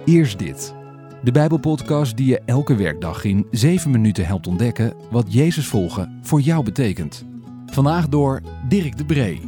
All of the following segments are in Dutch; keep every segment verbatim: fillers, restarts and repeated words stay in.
Eerst dit. De Bijbelpodcast die je elke werkdag in zeven minuten helpt ontdekken wat Jezus volgen voor jou betekent. Vandaag door Dirk de Bree.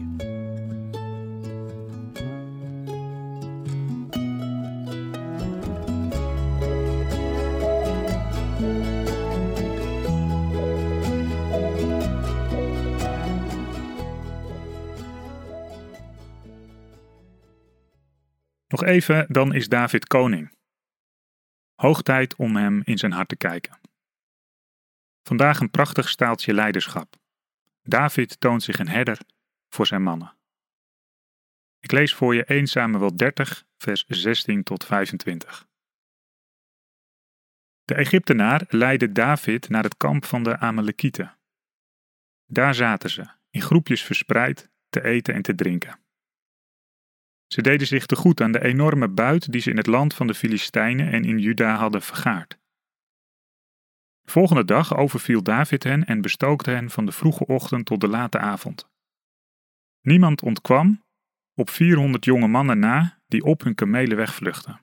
Nog even, dan is David koning. Hoog tijd om hem in zijn hart te kijken. Vandaag een prachtig staaltje leiderschap. David toont zich een herder voor zijn mannen. Ik lees voor je Eerste Samuël dertig, vers zestien tot vijfentwintig. De Egyptenaar leidde David naar het kamp van de Amalekieten. Daar zaten ze, in groepjes verspreid, te eten en te drinken. Ze deden zich tegoed aan de enorme buit die ze in het land van de Filistijnen en in Juda hadden vergaard. De volgende dag overviel David hen en bestookte hen van de vroege ochtend tot de late avond. Niemand ontkwam, op vierhonderd jonge mannen na die op hun kamelen wegvluchtten.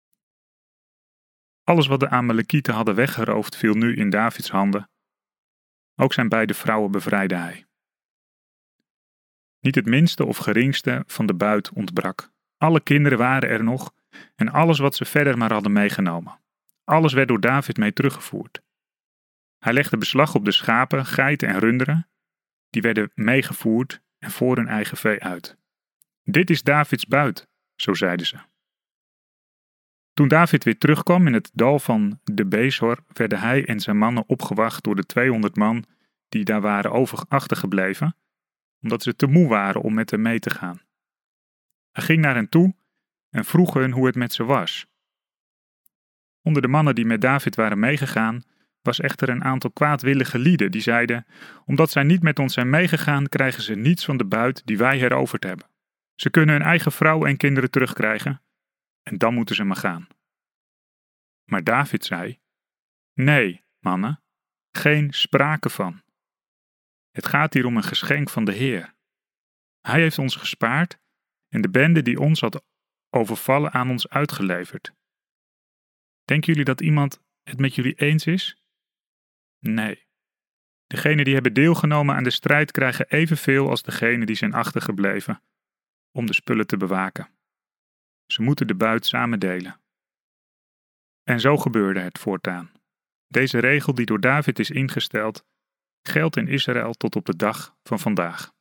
Alles wat de Amalekieten hadden weggeroofd viel nu in Davids handen. Ook zijn beide vrouwen bevrijdde hij. Niet het minste of geringste van de buit ontbrak. Alle kinderen waren er nog en alles wat ze verder maar hadden meegenomen. Alles werd door David mee teruggevoerd. Hij legde beslag op de schapen, geiten en runderen. Die werden meegevoerd en voor hun eigen vee uit. Dit is Davids buit, zo zeiden ze. Toen David weer terugkwam in het dal van de Bezor, werden hij en zijn mannen opgewacht door de tweehonderd man die daar waren over achtergebleven, omdat ze te moe waren om met hem mee te gaan. Hij ging naar hen toe en vroeg hen hoe het met ze was. Onder de mannen die met David waren meegegaan, was echter een aantal kwaadwillige lieden die zeiden: omdat zij niet met ons zijn meegegaan, krijgen ze niets van de buit die wij heroverd hebben. Ze kunnen hun eigen vrouw en kinderen terugkrijgen en dan moeten ze maar gaan. Maar David zei: nee, mannen, geen sprake van. Het gaat hier om een geschenk van de Heer. Hij heeft ons gespaard en de bende die ons had overvallen aan ons uitgeleverd. Denken jullie dat iemand het met jullie eens is? Nee. Degenen die hebben deelgenomen aan de strijd krijgen evenveel als degenen die zijn achtergebleven om de spullen te bewaken. Ze moeten de buit samen delen. En zo gebeurde het voortaan. Deze regel die door David is ingesteld, geldt in Israël tot op de dag van vandaag.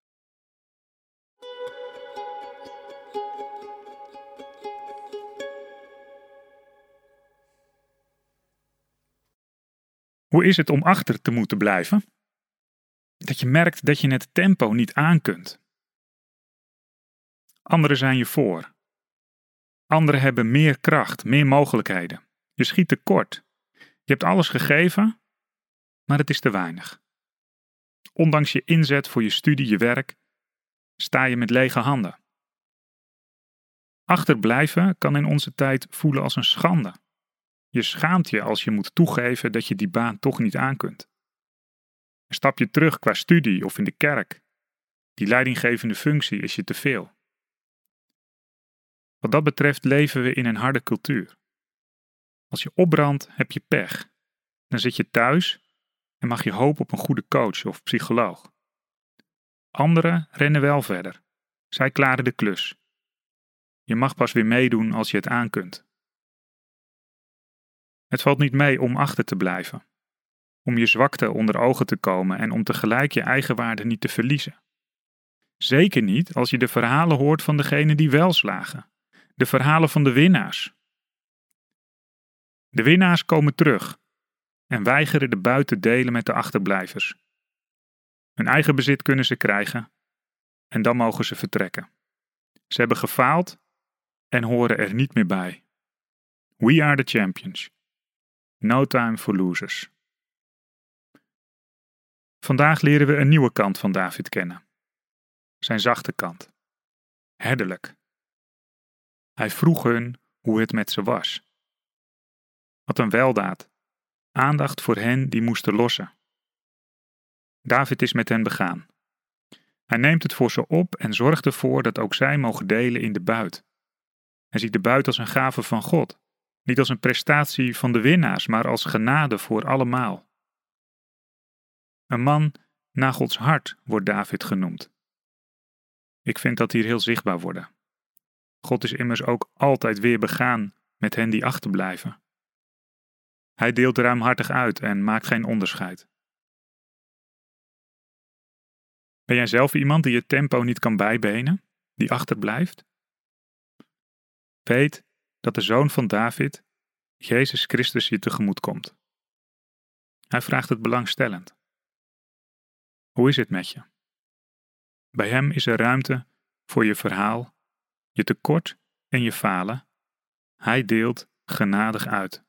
Hoe is het om achter te moeten blijven? Dat je merkt dat je het tempo niet aan kunt. Anderen zijn je voor. Anderen hebben meer kracht, meer mogelijkheden. Je schiet tekort. Je hebt alles gegeven, maar het is te weinig. Ondanks je inzet voor je studie, je werk, sta je met lege handen. Achterblijven kan in onze tijd voelen als een schande. Je schaamt je als je moet toegeven dat je die baan toch niet aankunt. Een stapje terug qua studie of in de kerk. Die leidinggevende functie is je te veel. Wat dat betreft leven we in een harde cultuur. Als je opbrandt, heb je pech. Dan zit je thuis en mag je hopen op een goede coach of psycholoog. Anderen rennen wel verder. Zij klaren de klus. Je mag pas weer meedoen als je het aankunt. Het valt niet mee om achter te blijven. Om je zwakte onder ogen te komen en om tegelijk je eigenwaarde niet te verliezen. Zeker niet als je de verhalen hoort van degenen die wel slagen. De verhalen van de winnaars. De winnaars komen terug en weigeren de buit te delen met de achterblijvers. Hun eigen bezit kunnen ze krijgen en dan mogen ze vertrekken. Ze hebben gefaald en horen er niet meer bij. We are the champions. No time for losers. Vandaag leren we een nieuwe kant van David kennen. Zijn zachte kant. Herderlijk. Hij vroeg hun hoe het met ze was. Wat een weldaad. Aandacht voor hen die moesten lossen. David is met hen begaan. Hij neemt het voor ze op en zorgt ervoor dat ook zij mogen delen in de buit. Hij ziet de buit als een gave van God, niet als een prestatie van de winnaars, maar als genade voor allemaal. Een man naar Gods hart wordt David genoemd. Ik vind dat hier heel zichtbaar worden. God is immers ook altijd weer begaan met hen die achterblijven. Hij deelt ruimhartig uit en maakt geen onderscheid. Ben jij zelf iemand die het tempo niet kan bijbenen, die achterblijft? Weet dat de Zoon van David, Jezus Christus, je tegemoet komt. Hij vraagt het belangstellend. Hoe is het met je? Bij hem is er ruimte voor je verhaal, je tekort en je falen. Hij deelt genadig uit.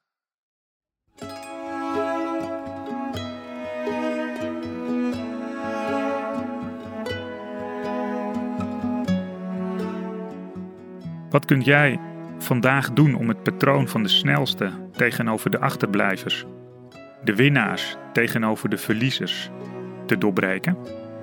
Wat kunt jij vandaag doen om het patroon van de snelste tegenover de achterblijvers, de winnaars tegenover de verliezers, te doorbreken?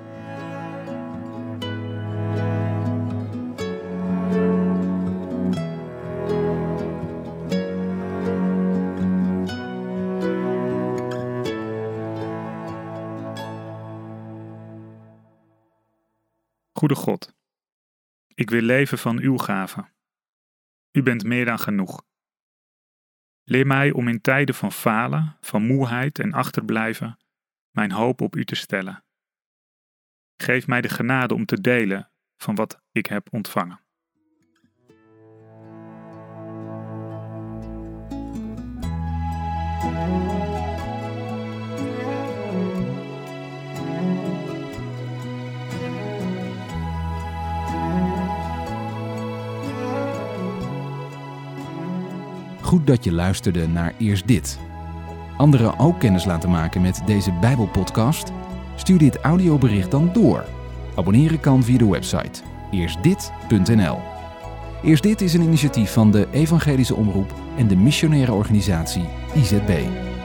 Goede God, ik wil leven van uw gave. U bent meer dan genoeg. Leer mij om in tijden van falen, van moeheid en achterblijven, mijn hoop op u te stellen. Geef mij de genade om te delen van wat ik heb ontvangen. Goed dat je luisterde naar Eerst Dit. Anderen ook kennis laten maken met deze Bijbelpodcast? Stuur dit audiobericht dan door. Abonneren kan via de website eerst dit punt n l. Eerst Dit is een initiatief van de Evangelische Omroep en de missionaire organisatie I Z B.